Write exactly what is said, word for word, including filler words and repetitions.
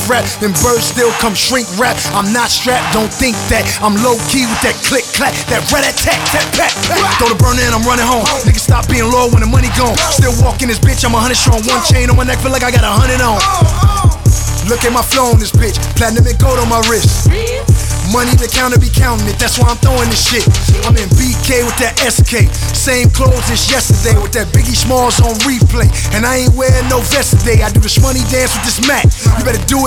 rap, then birds still come shrink rap. I'm not strapped, don't think that. I'm low key with that click clack, that rat attack, that pat pat. Throw the burner in, I'm running home. Niggas stop being loyal when the money gone. Still walking this bitch, I'm a hundred strong. One chain on my neck, feel like I got a hundred on. Look at my flow on this bitch, platinum and gold on my wrist. Money in the counter be counting it, that's why I'm throwing this shit. I'm in B K with that S K, same clothes as yesterday with that Biggie Smalls on replay. And I ain't wearing no vest today, I do the shmoney dance with this Mac. You better do it